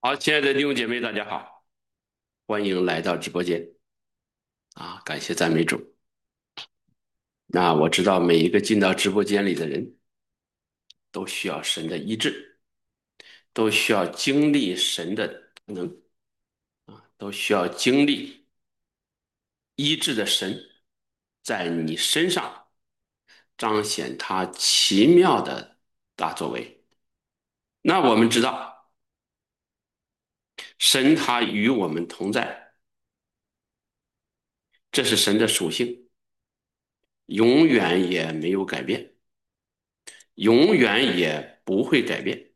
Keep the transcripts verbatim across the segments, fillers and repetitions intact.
好，亲爱的弟兄姐妹，大家好，欢迎来到直播间啊！感谢赞美主。那我知道每一个进到直播间里的人都需要神的医治，都需要经历神的能啊，都需要经历医治的神在你身上彰显他奇妙的大作为。那我们知道，神他与我们同在，这是神的属性，永远也没有改变。永远也不会改变。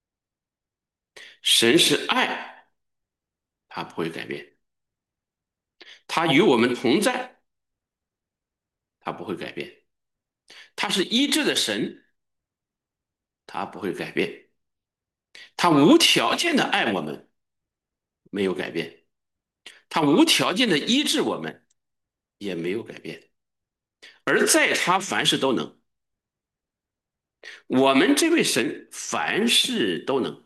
神是爱，他不会改变；他与我们同在，他不会改变；他是医治的神，他不会改变；他无条件的爱我们，没有改变；他无条件的医治我们，也没有改变。而在他凡事都能，我们这位神凡事都能。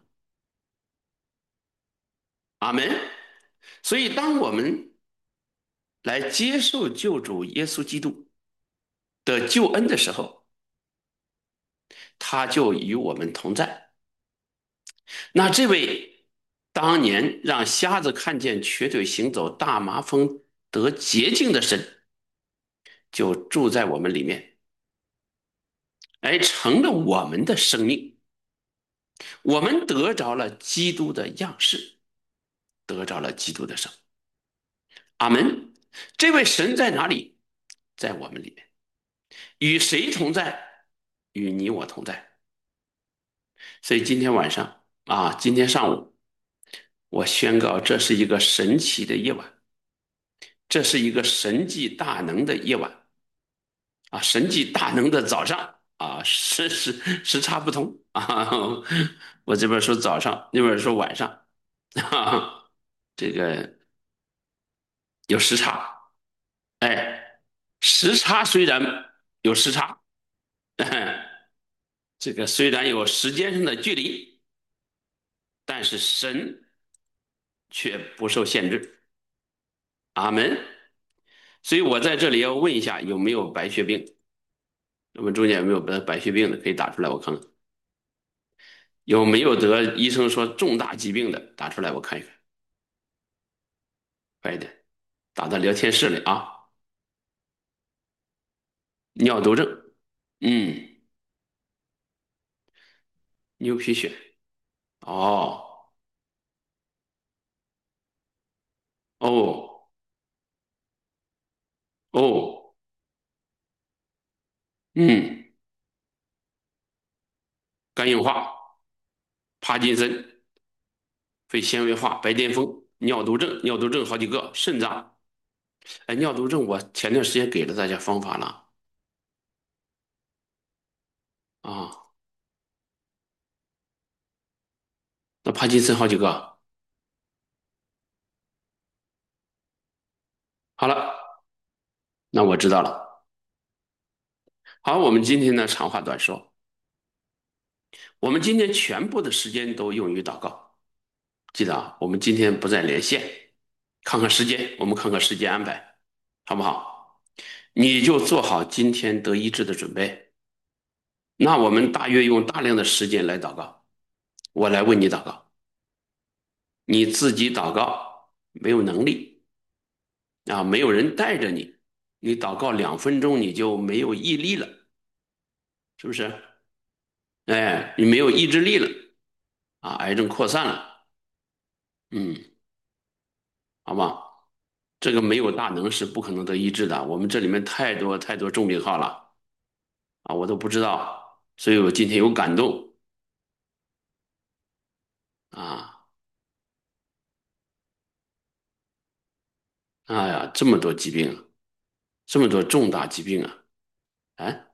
阿门。所以，当我们来接受救主耶稣基督的救恩的时候，他就与我们同在。那这位当年让瞎子看见、瘸腿行走、大麻风得洁净的神，就住在我们里面，而成了我们的生命。我们得着了基督的样式，得着了基督的生。阿门。这位神在哪里？在我们里面。与谁同在？与你我同在。所以今天晚上啊，今天上午，我宣告这是一个神奇的夜晚。这是一个神迹大能的夜晚啊，神迹大能的早上啊，时时时差不同啊，我这边说早上，那边说晚上，啊，这个有时差，哎，时差虽然有时差，这个虽然有时间上的距离，但是神却不受限制。阿门。所以我在这里要问一下，有没有白血病？我们中间有没有得白血病的？可以打出来，我看看。有没有得医生说重大疾病的？打出来，我看一看。快一点，打到聊天室里啊。尿毒症，嗯，牛皮癣，哦哦哦，嗯，肝硬化、帕金森、肺纤维化、白癜风、尿毒症，尿毒症好几个，肾脏。哎，尿毒症我前段时间给了大家方法了啊。那帕金森好几个。好了，那我知道了。好，我们今天呢长话短说，我们今天全部的时间都用于祷告。记得啊，我们今天不再连线，看看时间，我们看看时间安排，好不好？你就做好今天得医治的准备。那我们大约用大量的时间来祷告，我来为你祷告。你自己祷告没有能力啊，没有人带着你，你祷告两分钟你就没有毅力了，是不是？哎，你没有意志力了啊，癌症扩散了，嗯，好吧？这个没有大能是不可能得医治的。我们这里面太多太多重病号了啊，我都不知道，所以我今天有感动啊！哎呀，这么多疾病啊，这么多重大疾病啊！哎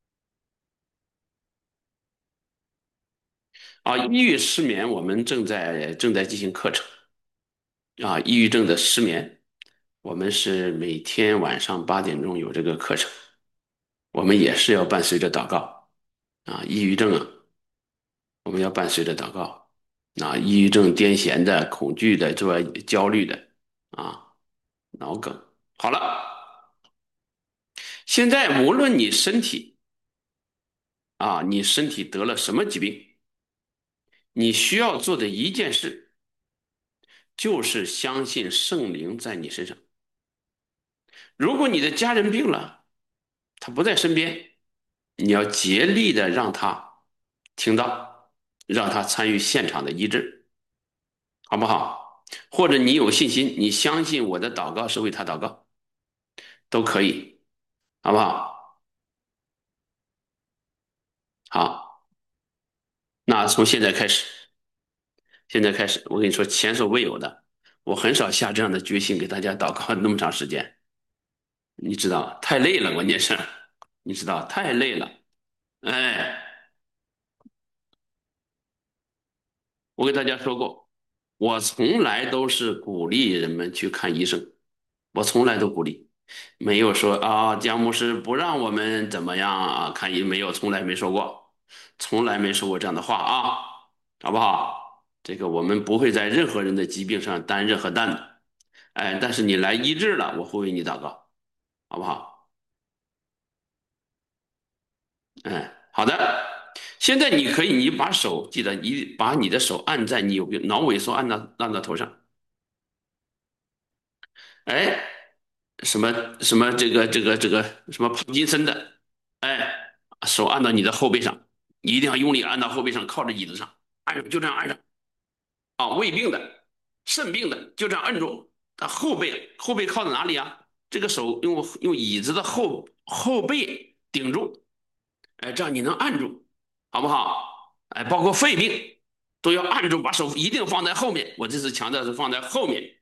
啊，抑郁失眠，我们正在正在进行课程啊，抑郁症的失眠，我们是每天晚上八点钟有这个课程，我们也是要伴随着祷告啊，抑郁症啊，我们要伴随着祷告。 啊，抑郁症、癫痫的、恐惧的，这吧？焦虑的啊，脑梗。好了，现在无论你身体啊，你身体得了什么疾病，你需要做的一件事就是相信圣灵在你身上。如果你的家人病了，他不在身边，你要竭力的让他听到，让他参与现场的医治，好不好？或者你有信心，你相信我的祷告是为他祷告，都可以，好不好？好，那从现在开始，现在开始，我跟你说前所未有的，我很少下这样的决心给大家祷告那么长时间，你知道，太累了，关键是，你知道，太累了。哎，我跟大家说过，我从来都是鼓励人们去看医生，我从来都鼓励，没有说啊，姜牧师不让我们怎么样啊，看医没有，从来没说过，从来没说过这样的话啊，好不好？这个我们不会在任何人的疾病上担任何担的，哎，但是你来医治了，我会为你祷告，好不好？哎，好的。现在你可以，你把手记得，你把你的手按在你有病脑萎缩按到按到头上，哎，什么什么这个这个这个什么帕金森的，哎，手按到你的后背上，你一定要用力按到后背上，靠着椅子上，按上就这样按上啊。胃病的、肾病的就这样摁住，他后背后背靠在哪里啊？这个手用用椅子的后后背顶住，哎，这样你能按住，好不好？哎，包括肺病都要按住，把手一定放在后面。我这次强调是放在后面，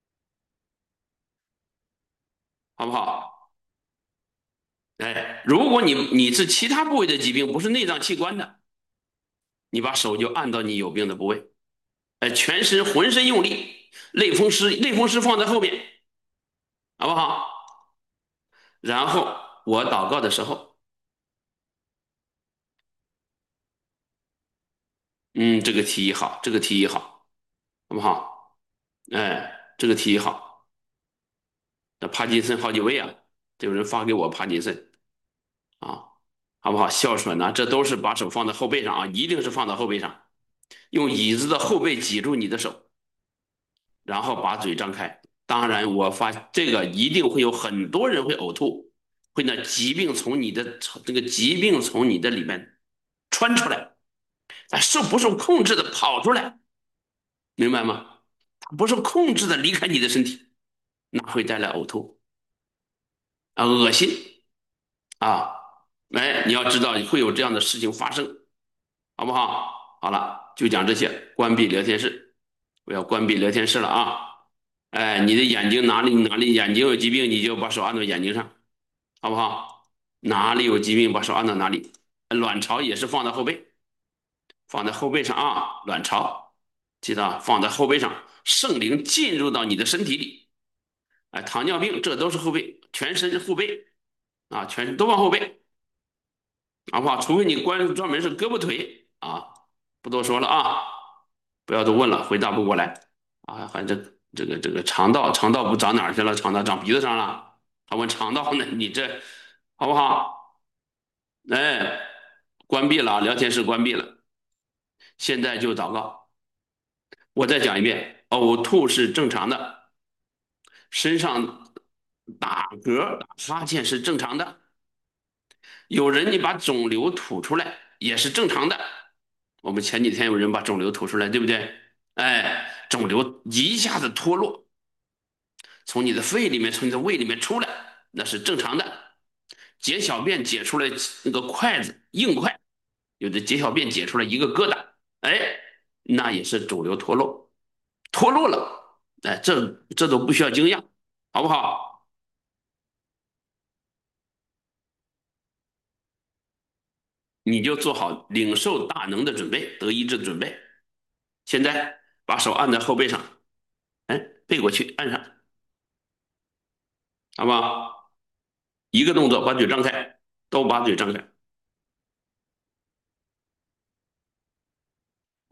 好不好？哎，如果你你是其他部位的疾病，不是内脏器官的，你把手就按到你有病的部位，哎，全身浑身用力，类风湿类风湿放在后面，好不好？然后我祷告的时候，嗯，这个提议好，这个提议好，好不好？哎，这个提议好。那帕金森好几位啊，有人发给我帕金森啊，好不好？哮喘呢，这都是把手放在后背上啊，一定是放在后背上，用椅子的后背挤住你的手，然后把嘴张开。当然，我发这个一定会有很多人会呕吐，会那疾病从你的这个疾病从你的里面穿出来，它受不受控制的跑出来，明白吗？它不受控制的离开你的身体，那会带来呕吐啊，恶心啊，哎，你要知道会有这样的事情发生，好不好？好了，就讲这些，关闭聊天室，我要关闭聊天室了啊。哎，你的眼睛哪里哪里眼睛有疾病，你就把手按到眼睛上，好不好？哪里有疾病，把手按到哪里。卵巢也是放在后背，放在后背上啊。卵巢，记得啊放在后背上，圣灵进入到你的身体里。哎，糖尿病这都是后背，全身后背啊，全身都往后背，好不好？除非你关专门是胳膊腿啊，不多说了啊，不要多问了，回答不过来啊。反正这个这个肠道，肠道不长哪儿去了？肠道长鼻子上了。还问肠道呢？你这好不好？哎，关闭了，聊天室关闭了，现在就祷告。我再讲一遍，呕吐是正常的，身上打嗝、打哈欠是正常的。有人你把肿瘤吐出来也是正常的。我们前几天有人把肿瘤吐出来，对不对？哎，肿瘤一下子脱落，从你的肺里面、从你的胃里面出来，那是正常的。解小便解出来那个筷子硬块，有的解小便解出来一个疙瘩，哎，那也是肿瘤脱落，脱落了，哎，这这都不需要惊讶，好不好？你就做好领受大能的准备，得医治的准备。现在把手按在后背上，哎，背过去按上，好不好？一个动作，把嘴张开，都把嘴张开。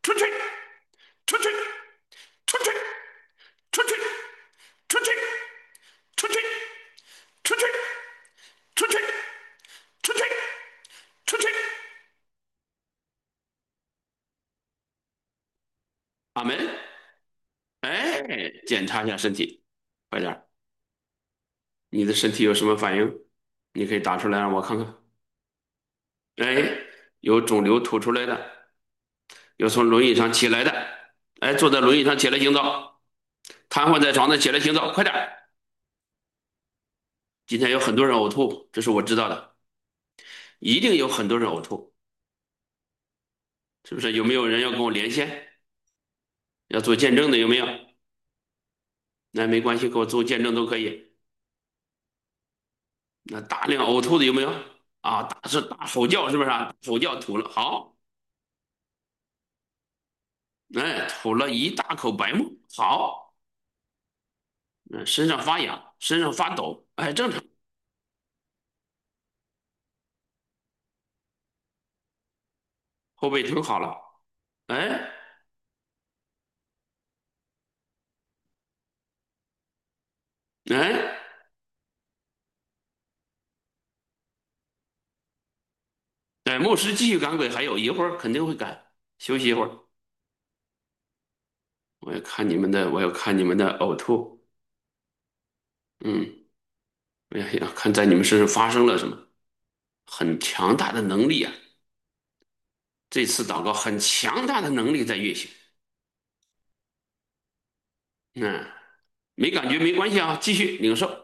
出去，出去，出去，出去，出去，出去，出去，出去，出去，出去。阿门。哎，检查一下身体，快点儿，你的身体有什么反应？你可以打出来让我看看。哎，有肿瘤凸出来的，有从轮椅上起来的，哎，坐在轮椅上起来行走，瘫痪在床上起来行走，快点儿！今天有很多人呕吐，这是我知道的，一定有很多人呕吐，是不是？有没有人要跟我连线，要做见证的？有没有？那没关系，给我做见证都可以。那大量呕吐的有没有？啊，大是大吼叫，是不是啊？吼叫吐了，好，哎，吐了一大口白沫，好，嗯，身上发痒，身上发抖，哎，正常。后背疼好了，哎哎哎，牧师继续赶鬼，还有一会儿肯定会赶，休息一会儿。我要看你们的，我要看你们的呕吐，嗯，我要要看在你们身上发生了什么，很强大的能力啊！这次祷告很强大的能力在运行，嗯，没感觉没关系啊，继续领受，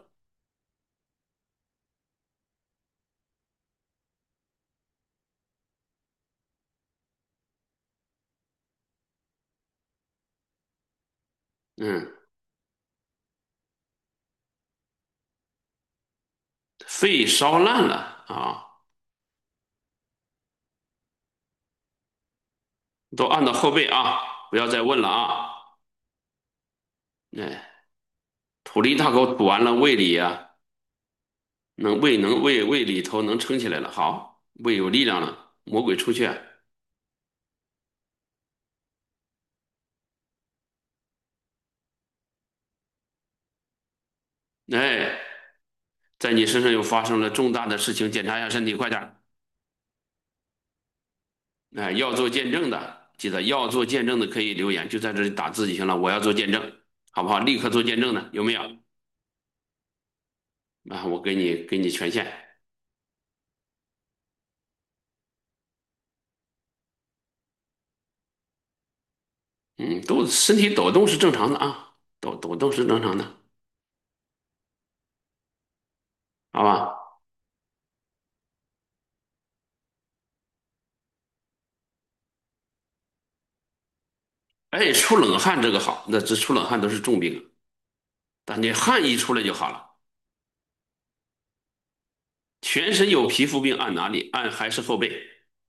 嗯，肺烧烂了啊，都按到后背啊，不要再问了啊，哎，吐了一大口，吐完了胃里呀、能胃能胃胃里头能撑起来了，好，胃有力量了，魔鬼出去啊，哎，在你身上又发生了重大的事情，检查一下身体，快点儿，哎，要做见证的，记得要做见证的可以留言，就在这里打字就行了，我要做见证，好不好？立刻做见证的，有没有？啊，我给你给你权限，嗯，都身体抖动是正常的啊，抖抖动是正常的，好吧？哎，出冷汗这个好，那这出冷汗都是重病，但你汗一出来就好了。全身有皮肤病按哪里？按还是后背？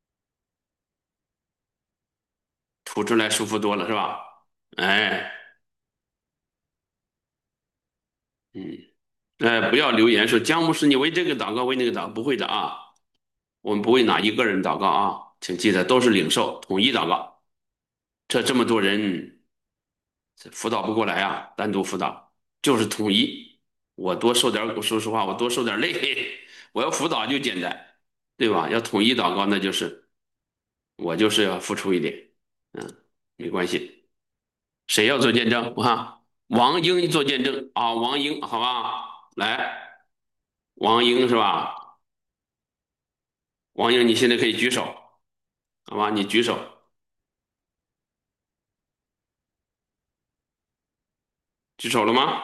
吐出来舒服多了是吧？哎，嗯，哎，不要留言说姜牧师你为这个祷告为那个祷告，不会的啊，我们不为哪一个人祷告啊，请记得都是领受统一祷告。这这么多人辅导不过来啊，单独辅导就是统一。我多受点，说实话，我多受点累，我要辅导就简单，对吧？要统一祷告，那就是我就是要付出一点，嗯，没关系。谁要做见证？我看王英做见证啊，王英，好吧，来，王英是吧？王英，你现在可以举手，好吧？你举手，举手了吗？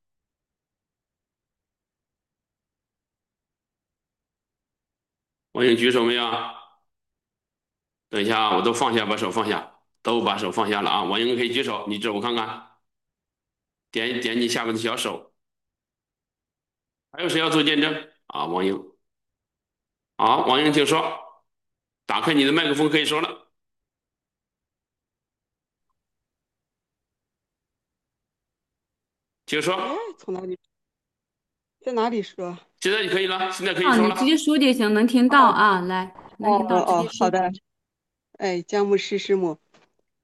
王英举手没有啊？等一下啊，我都放下，把手放下，都把手放下了啊。王英可以举手，你指我看看，点一点你下面的小手。还有谁要做见证啊？王英，好，王英请说，打开你的麦克风可以说了，请说， 哎，从哪里，在哪里说？ 现在你可以了，现在可以啊， 说了。 你直接说就行，能听到啊，来，能哦听到，直哦哦， 接说。 好的。哎，姜母师师母，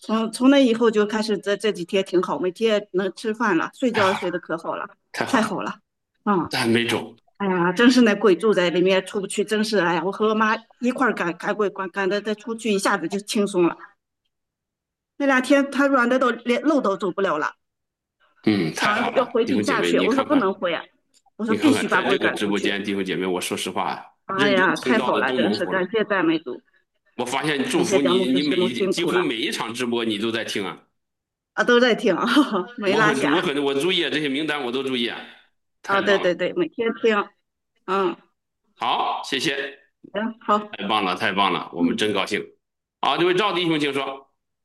从从那以后就开始这这几天挺好，每天能吃饭了，睡太好了， 觉睡得可好了， 太好了， 太好了。嗯， 咱没中。 哎呀，真是那鬼住在里面出不去，真是哎呀，我和我妈一块儿赶赶鬼赶赶的再出去，一下子就轻松了。那两天她软的都连路都走不了了， 嗯，太好了， 想要回弟兄姐妹， 地下去，我说不你看看， 能回啊，我说你看看， 必须把鬼在这个赶出去。 直播间，弟兄姐妹，我说实话，人人哎呀， 听到的太好了，真都蒙福了。 是感谢赞美主， 我发现祝感谢张牧福你，你每师师母一几辛苦了乎每一场直播你都在听啊。 啊，都在听，没我很我落下很我注意这些名单，我都注意啊， 啊， 太棒了。 对对对，每天听，嗯， 好，谢谢， 行，好。 太棒了，太棒了，我们嗯。 真高兴。好，这位赵弟兄，请说。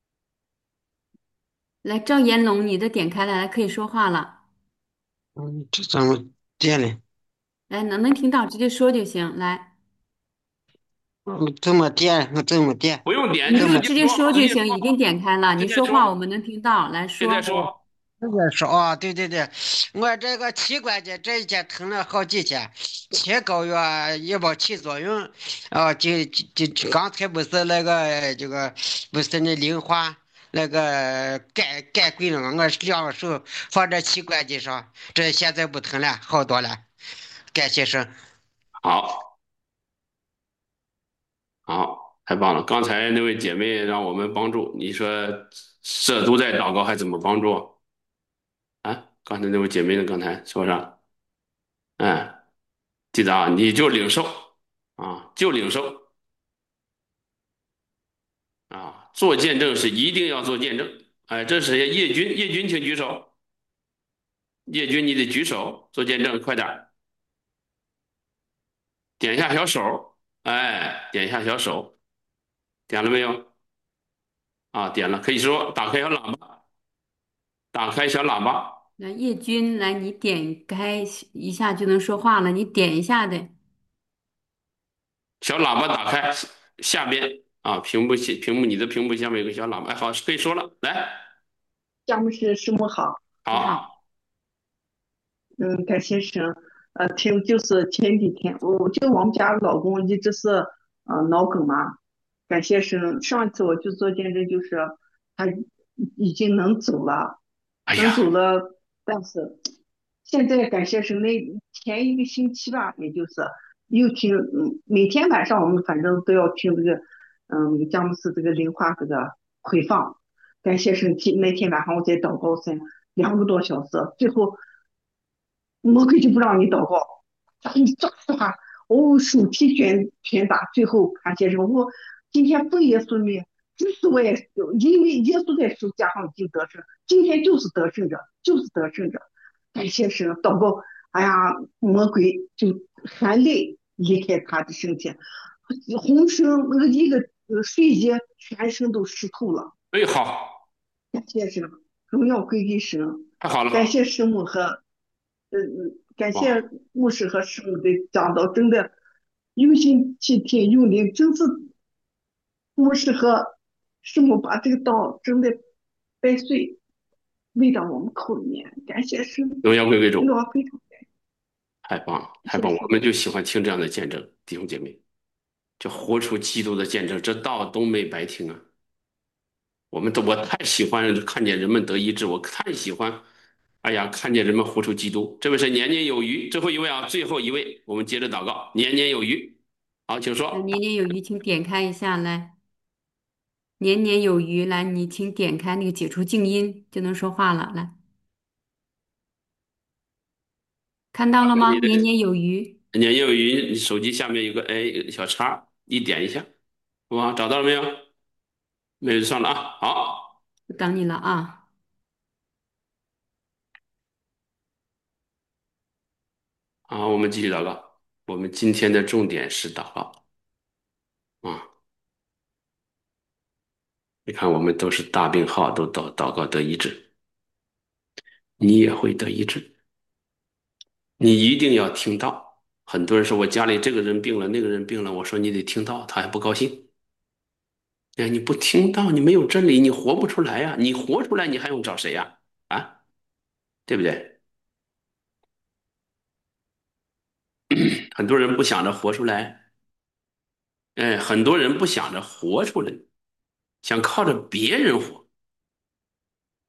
来，赵延龙，你的点开了，来可以说话了。 嗯，这怎么点嘞？ 来，能能听到直接说就行。来， 我怎么点？我怎么点？ 不用点， 你怎么就直接直接说， 说就行， 直接说， 已经点开了。 直你接说， 说话我们能听到，来现在说。 说。 这个说啊？对对对，我这个膝关节这一天疼了好几天，切膏药也没起作用。哦，就就就刚才不是那个这个不是那零花那个改改贵了吗？我两个手放在膝关节上，这现在不疼了，好多了。感谢神。 好，好，太棒了。刚才那位姐妹让我们帮助，你说这都在祷告，还怎么帮助啊？刚才那位姐妹呢？刚才说啥？嗯，记得啊，你就领受啊，就领受啊，做见证是一定要做见证。哎，这是叶军，叶军请举手。叶军，你得举手做见证，快点儿点一下小手，哎，点一下小手，点了没有？啊，点了，可以说打开小喇叭，打开小喇叭， 来，叶军，来，你点开一下就能说话了，你点一下的。 小喇叭打开，下边啊，屏幕下屏幕你的屏幕下面有个小喇叭，哎，好，可以说了，来， 佳木斯师母好。 你好， 好， 嗯，感谢神。呃，听就是前几天，我就我们家老公一直是呃脑梗嘛，感谢神。上一次我去做见证，就是他已经能走了，能哎呀， 走了，但是现在感谢神，那前一个星期吧，也就是又听，嗯，每天晚上我们反正都要听这个，嗯，那个佳木斯这个灵话这个回放。感谢神，天那天晚上我在祷告三两个多小时，最后魔鬼就不让你祷告，让你抓的话，哦，手提拳拳打，最后感谢神，我今天奉耶稣名，只是我也因为耶稣在手加上已经得胜，今天就是得胜者，就是得胜者，感谢神，祷告，哎呀，魔鬼就含泪离开他的身体，浑身那个一个呃睡衣全身都湿透了。 哎，好， 感谢神，荣耀归给神， 太好了， 感谢师母和，呃，呃感哇， 谢牧师和师母的讲道，真的用心去听，用灵，真是牧师和师母把这个道真的掰碎，喂到我们口里面，感谢神， 荣耀归归主， 我非常太棒了，太棒了，我感谢神。 们就喜欢听这样的见证，弟兄姐妹，就活出基督的见证，这道都没白听啊。我们都我太喜欢看见人们得医治，我太喜欢，哎呀，看见人们活出基督。这位是年年有余，最后一位啊，最后一位，我们接着祷告，年年有余。好，请来， 说。 年年有余，请点开一下来。年年有余，来，你请点开那个解除静音就能说话了。来，看到了吗？ 你的年年有余， 年年有余，你手机下面有个哎小叉，你点一下，哇，找到了没有？没有就算了啊。好， 我等你了啊。 好，我们继续祷告。我们今天的重点是祷告啊。你看，我们都是大病号，都祷祷告得医治，你也会得医治。你一定要听到。很多人说我家里这个人病了，那个人病了，我说你得听到，他还不高兴。哎，你不听到，你没有真理，你活不出来呀、你活出来，你还用找谁呀？啊，对不对？很多人不想着活出来，哎，很多人不想着活出来，想靠着别人活。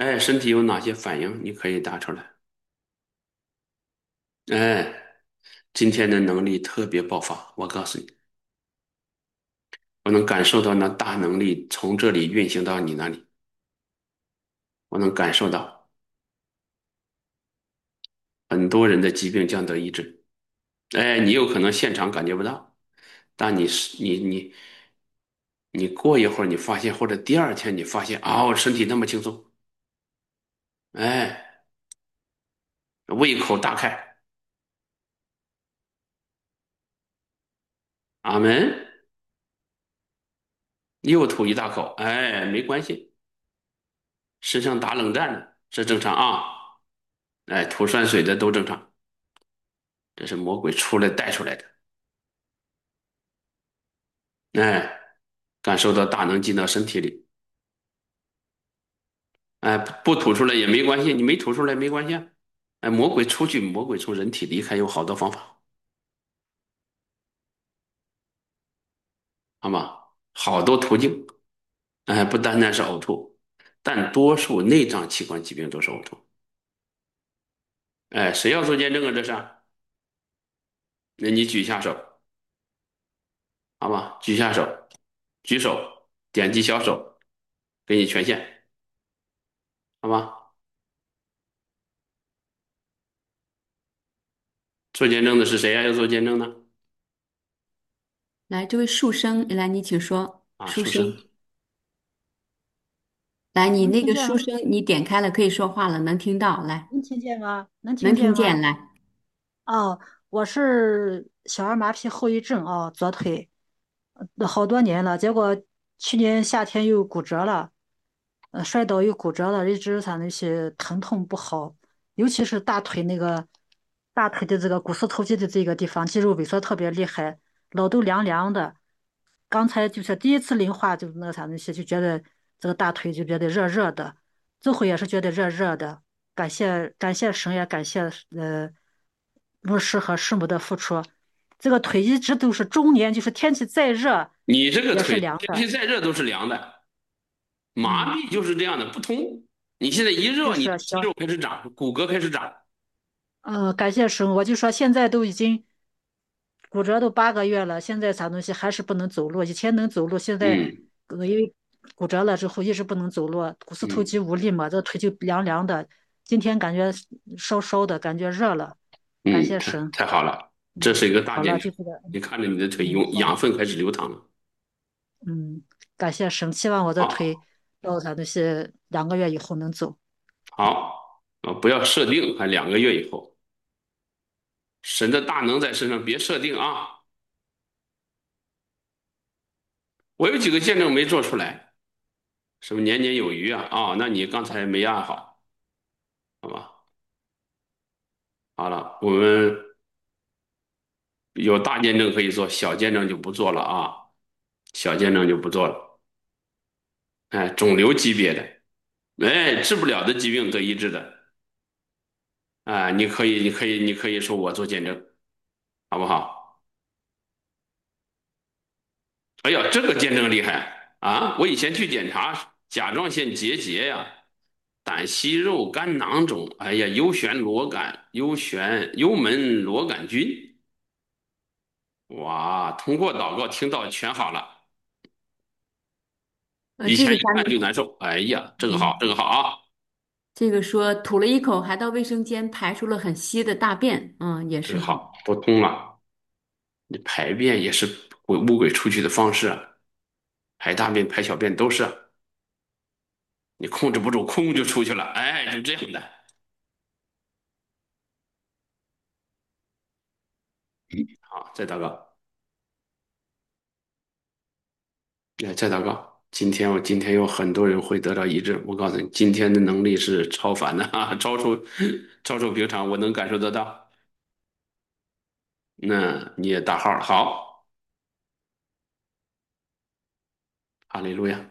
哎，身体有哪些反应？你可以打出来。哎，今天的能力特别爆发，我告诉你，我能感受到那大能力从这里运行到你那里，我能感受到很多人的疾病将得医治。哎，你有可能现场感觉不到，但你是你你你过一会儿你发现，或者第二天你发现啊，我身体那么轻松，哎，胃口大开，阿门。又吐一大口，哎，没关系，身上打冷战了，这正常啊。哎，吐酸水的都正常，这是魔鬼出来带出来的。哎，感受到大能进到身体里，哎，不吐出来也没关系，你没吐出来没关系啊。哎，魔鬼出去，魔鬼从人体离开有好多方法，好吗？好多途径，哎，不单单是呕吐，但多数内脏器官疾病都是呕吐。哎，谁要做见证啊？这是啊，那你举一下手，好吗？举下手，举手，点击小手，给你权限，好吗？做见证的是谁呀、要做见证呢？ 来，这位树生，来，你请说， 啊， 树生， 书生， 来，你能那个听见吗？ 书生，你点开了，可以说话了，能听到，来， 能听见吗？能听能听见， 见吗？ 来， 哦，我是小儿麻痹后遗症哦，左腿，呃好多年了，结果去年夏天又骨折了，呃，摔倒又骨折了，一直他那些疼痛不好，尤其是大腿那个大腿的这个股四头肌的这个地方，肌肉萎缩特别厉害，老都凉凉的。刚才就是第一次磷化，就那啥那些，就觉得这个大腿就觉得热热的，这回也是觉得热热的。感谢感谢神，也感谢呃牧师和师母的付出。这个腿一直都是中年，就是天气再热你这个也是腿凉的。 天气再热都是凉的，麻嗯， 痹就是这样的，不通。你现在一热，你的肌就是小肉开始长，骨骼开始长。 呃感谢神，我就说现在都已经骨折都八个月了，现在啥东西还是不能走路，以前能走路，现在嗯呃因为骨折了之后一直不能走路，股四头嗯肌无力嘛，这腿就凉凉的。今天感觉烧烧的，感觉热了，感嗯，太谢神。 太好了，这嗯， 是一个大好了， 见证。 就这个。 你看着你的腿嗯， 有好。 养分开始流淌了。 嗯，感谢神，希望我的腿好， 到他那些两个月以后能走。 好，啊，不要设定，还两个月以后，神的大能在身上，别设定啊。我有几个见证没做出来，什么年年有余啊？啊，那你刚才没按好，好吧？好了，我们有大见证可以做，小见证就不做了啊，小见证就不做了。哎，肿瘤级别的，哎，治不了的疾病得医治的，啊，你可以，你可以，你可以说我做见证，好不好？哎呀，这个见证厉害啊！我以前去检查甲状腺结节呀、胆息肉、肝囊肿，哎呀，幽旋螺杆、幽旋幽门螺杆菌，哇，通过祷告听到全好了， 呃， 以前一这个咱们， 看就难受，哎呀，这个好， 嗯， 这个好啊， 这个说吐了一口，还到卫生间排出了很稀的大便，嗯，也是好。 这个好，不通了。你排便也是鬼污鬼出去的方式啊，排大便、排小便都是啊，你控制不住，空就出去了，哎，就这样的。好，再祷告，来再祷告。今天我今天有很多人会得到医治，我告诉你，今天的能力是超凡的啊，超出超出平常，我能感受得到。那你也大号了，好，哈利路亚。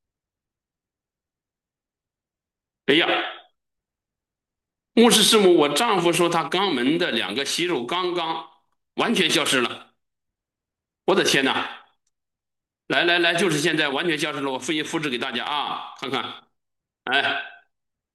哎呀，牧师师母，我丈夫说他肛门的两个息肉刚刚完全消失了，我的天哪！来来来，就是现在完全消失了，我复印复制给大家啊，看看，哎，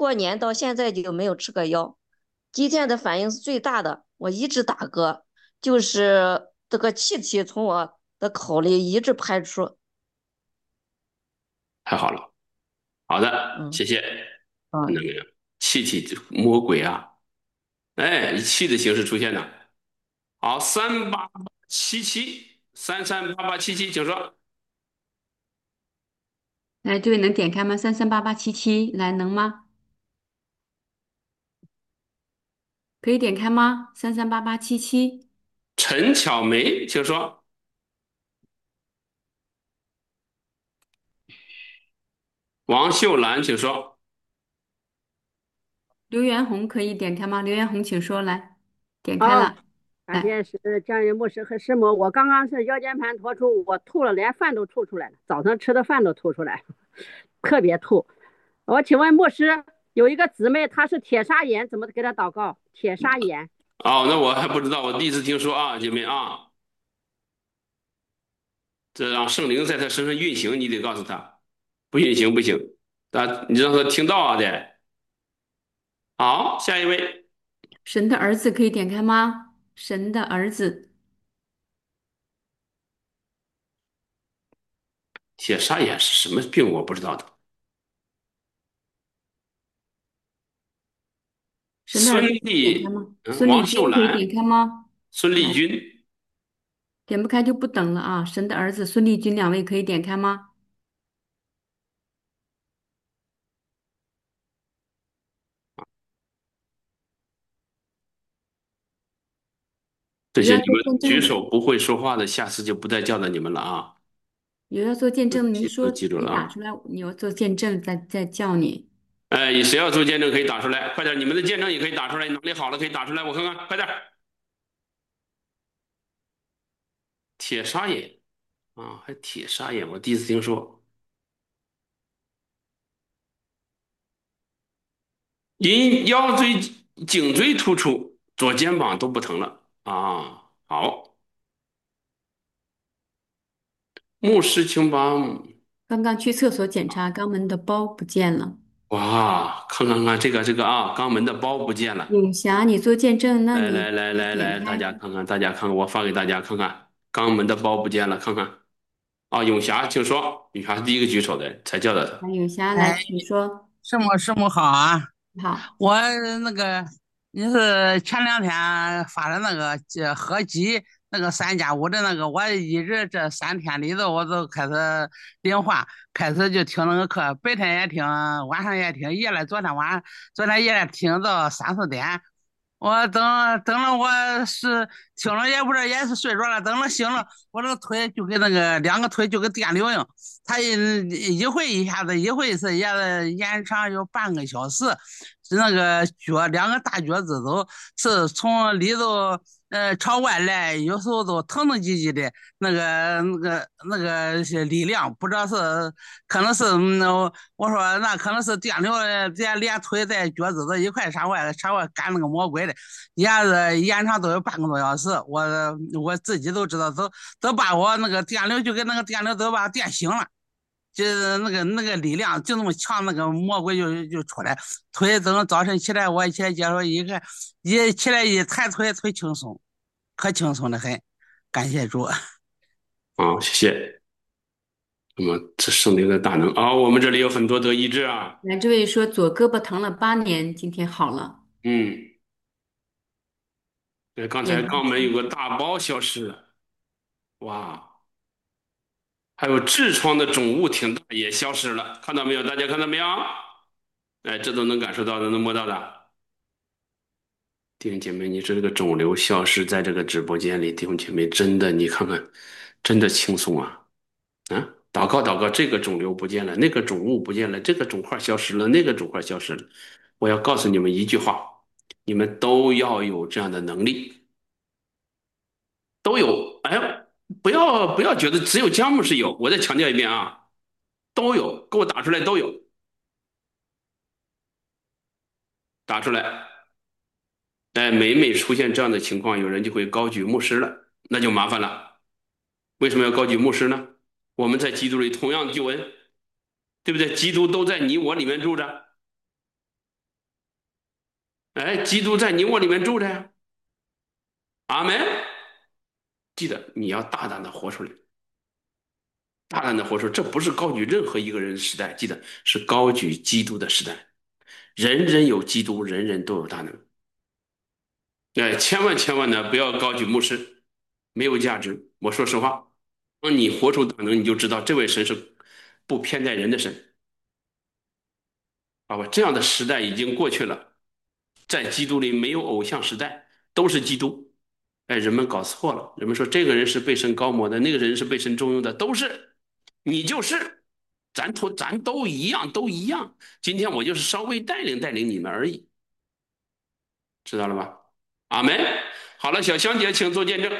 过年到现在就没有吃过药。今天的反应是最大的，我一直打嗝，就是这个气体从我的口里一直排出。 太好了，好的， 嗯谢谢。那嗯， 个气体魔鬼啊，哎，以气的形式出现的。好，三八八七七，三三八八七七，请说。 来，这位能点开吗？三三八八七七，来能吗？可以点开吗？三三八八七七， 陈巧梅，请说。王秀兰，请说。 刘元红可以点开吗？刘元红，请说。来，点开好， 了。来， 感谢是家人牧师和师母。我刚刚是腰间盘突出，我吐了，连饭都吐出来了，早上吃的饭都吐出来了，特别吐。我请问牧师，有一个姊妹她是铁砂眼，怎么给她祷告？铁砂眼， 哦，那我还不知道，我第一次听说啊，姐妹啊，这让圣灵在她身上运行，你得告诉她，不运行不行，啊，你让她听到啊得。好，下一位。 神的儿子可以点开吗？神的儿子， 铁砂眼是什么病？我不知道的。孙神的儿子可以点开丽， 吗？ 嗯， 孙丽王秀君可以点兰， 开吗？ 孙丽来， 君， 点不开就不等了啊！神的儿子孙丽君两位可以点开吗？ 这些你有要做见证的， 们举手不会说话的，下次就不再叫到你们了啊！ 有要做见证的，您记都说记住了啊！ 可以打出来，你要做见证再再叫你。 哎，谁要做见证可以打出来，快点！你们的见证也可以打出来，哪里好了可以打出来，我看看，快点！铁砂眼啊，还铁砂眼，我第一次听说。因腰椎、颈椎突出，左肩膀都不疼了啊！好，牧师请把刚刚去厕所检查，肛门的包不见了。 哇，看看看这个这个啊，肛门的包不见了。 永霞，你做见证，那你来来来可以来来，大点开。 家看看，大家看看，我发给大家看看，肛门的包不见了，看看。啊，永霞，请说，永霞是第一个举手的，才叫到他。 来，永霞，来， 哎， 请说。 师母师母好啊！ 你好， 我那个你是前两天发的那个这合集那个三加五的那个，我一直这三天里头我都开始领话，开始就听那个课，白天也听，晚上也听，夜了昨天晚上昨天夜里听到三四点。我等等了，我是听了也不知道，也是睡着了。等了醒了，我这个腿就跟那个两个腿就跟电流一样，他一一回一下子，一回是延延长有半个小时，是那个脚两个大脚趾头是从里头呃朝外来，有时候都疼疼唧唧的，那个那个那个是力量，不知道是可能是嗯，我说那可能是电流，连连腿带脚趾头一块上外上外赶那个魔鬼的，一下子延长都有半个多小时，我我自己都知道，都都把我那个电流就跟那个电流都把电醒了。就是那个那个力量就那么强，那个魔鬼就就出来。腿等早晨起来，我起来接受一看，一起来一抬腿，腿轻松，可轻松的很。感谢主。 好，谢谢。那么这圣灵的大能啊，我们这里有很多得医治啊。 来，这位说左胳膊疼了八年，今天好了。 嗯，对，刚才点肛门有个大包消失了，哇，还有痔疮的肿物挺大也消失了，看到没有？大家看到没有？哎，这都能感受到的，能摸到的。弟兄姐妹，你这个肿瘤消失在这个直播间里，弟兄姐妹，真的，你看看，真的轻松啊！啊，祷告祷告，这个肿瘤不见了，那个肿物不见了，这个肿块消失了，那个肿块消失了。我要告诉你们一句话，你们都要有这样的能力，都有。哎，不要不要觉得只有姜母是有，我再强调一遍啊，都有，给我打出来都有，打出来。哎，每每出现这样的情况，有人就会高举牧师了，那就麻烦了。为什么要高举牧师呢？我们在基督里同样救恩，对不对？基督都在你我里面住着， 哎，基督在你我里面住着呀。阿门。记得你要大胆的活出来，大胆的活出来，这不是高举任何一个人的时代，记得是高举基督的时代，人人有基督，人人都有大能。哎，千万千万的不要高举牧师，没有价值。我说实话，当你活出大能，你就知道这位神是不偏待人的神，好吧？这样的时代已经过去了，在基督里没有偶像时代，都是基督。哎，人们搞错了，人们说这个人是被神高摩的，那个人是被神重用的，都是，你就是，咱都咱都一样，都一样。今天我就是稍微带领带领你们而已，知道了吧？阿门。好了，小香姐，请做见证。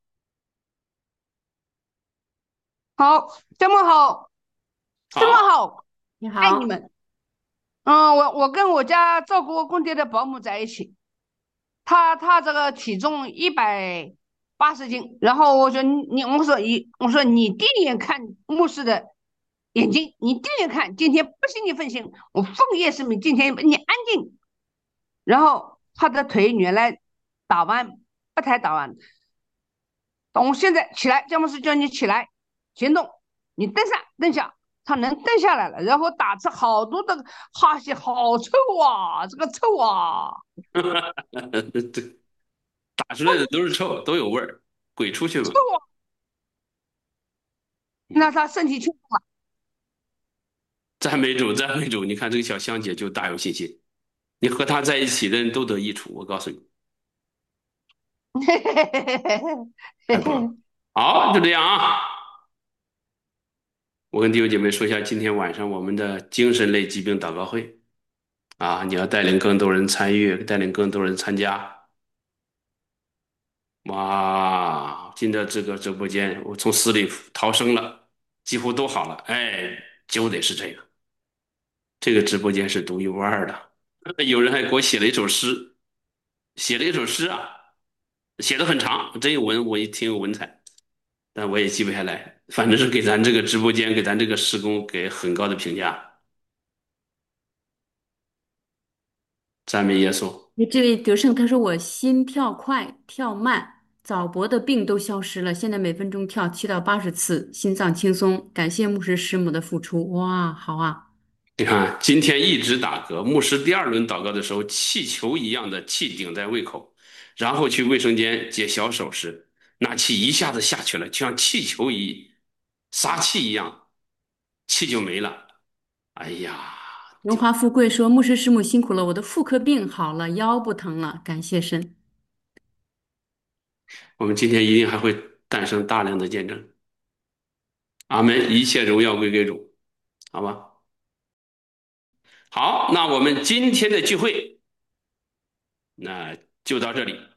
好，这么好，这么好， 好， 你好， 爱你们。嗯，我我跟我家照顾我公爹的保姆在一起，他他这个体重一百八十斤，然后我说你你我说一我说你第一眼看牧师的眼睛，你第一眼看，今天不信你分心，我奉耶稣名，今天你安静。然后他的腿原来打弯，不太打弯，等我现在起来，詹姆斯叫你起来行动，你蹬上蹬下，他能蹬下来了，然后打出好多的哈气，好臭啊，这个臭啊， 这打出来的都是臭，都有味儿，鬼出去嘛。 臭啊，那他身体轻松了。 赞美主，赞美主！你看这个小香姐就大有信心，你和她在一起的人都得益处，我告诉你，太棒了。好，就这样啊。我跟弟兄姐妹说一下，今天晚上我们的精神类疾病祷告会啊，你要带领更多人参与，带领更多人参加。哇，进的这个直播间，我从死里逃生了，几乎都好了。哎，就得是这个，这个直播间是独一无二的。有人还给我写了一首诗，写了一首诗啊，写的很长，真有文，我也挺有文采，但我也记不下来。反正是给咱这个直播间，给咱这个施工给很高的评价。赞美耶稣。 你这位得胜，他说我心跳快，跳慢，早搏的病都消失了，现在每分钟跳七到八十次，心脏轻松。感谢牧师师母的付出，哇，好啊！ 你看，今天一直打嗝，牧师第二轮祷告的时候，气球一样的气顶在胃口，然后去卫生间解小手时，那气一下子下去了，就像气球一撒气一样，气就没了。哎呀， 荣华富贵说牧师师母辛苦了，我的妇科病好了，腰不疼了，感谢神。 我们今天一定还会诞生大量的见证。阿门，一切荣耀归给主，好吧？好，那我们今天的聚会，那就到这里。